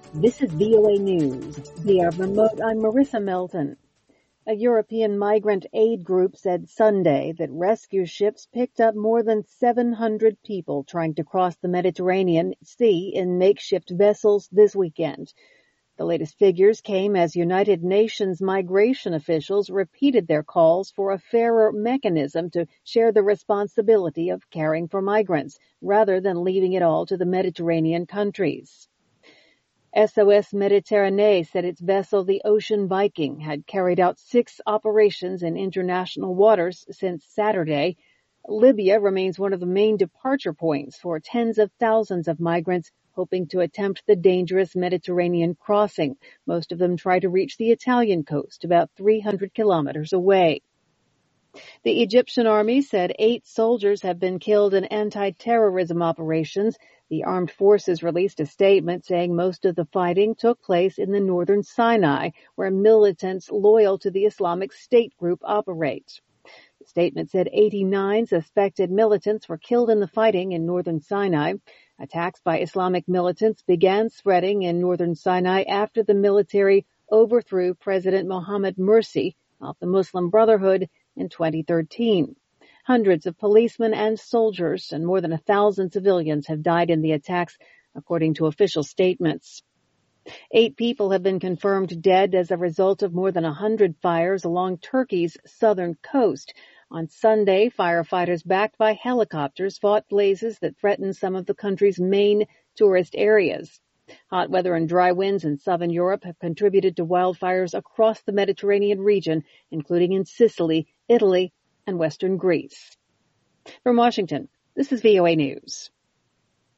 This is VOA News. Via remote, I'm Marissa Melton. A European migrant aid group said Sunday that rescue ships picked up more than 700 people trying to cross the Mediterranean Sea in makeshift vessels this weekend. The latest figures came as United Nations migration officials repeated their calls for a fairer mechanism to share the responsibility of caring for migrants, rather than leaving it all to the Mediterranean countries. SOS Méditerranée said its vessel, the Ocean Viking, had carried out 6 operations in international waters since Saturday. Libya remains one of the main departure points for tens of thousands of migrants hoping to attempt the dangerous Mediterranean crossing. Most of them try to reach the Italian coast, about 300 kilometers away. The Egyptian army said 8 soldiers have been killed in anti-terrorism operations. The armed forces released a statement saying most of the fighting took place in the northern Sinai, where militants loyal to the Islamic State group operate. The statement said 89 suspected militants were killed in the fighting in northern Sinai. Attacks by Islamic militants began spreading in northern Sinai after the military overthrew President Mohammed Morsi of the Muslim Brotherhood in 2013. Hundreds of policemen and soldiers and more than 1,000 civilians have died in the attacks, according to official statements. 8 people have been confirmed dead as a result of more than 100 fires along Turkey's southern coast. On Sunday, firefighters backed by helicopters fought blazes that threatened some of the country's main tourist areas. Hot weather and dry winds in southern Europe have contributed to wildfires across the Mediterranean region, including in Sicily, Italy, and western Greece. From Washington, this is VOA News.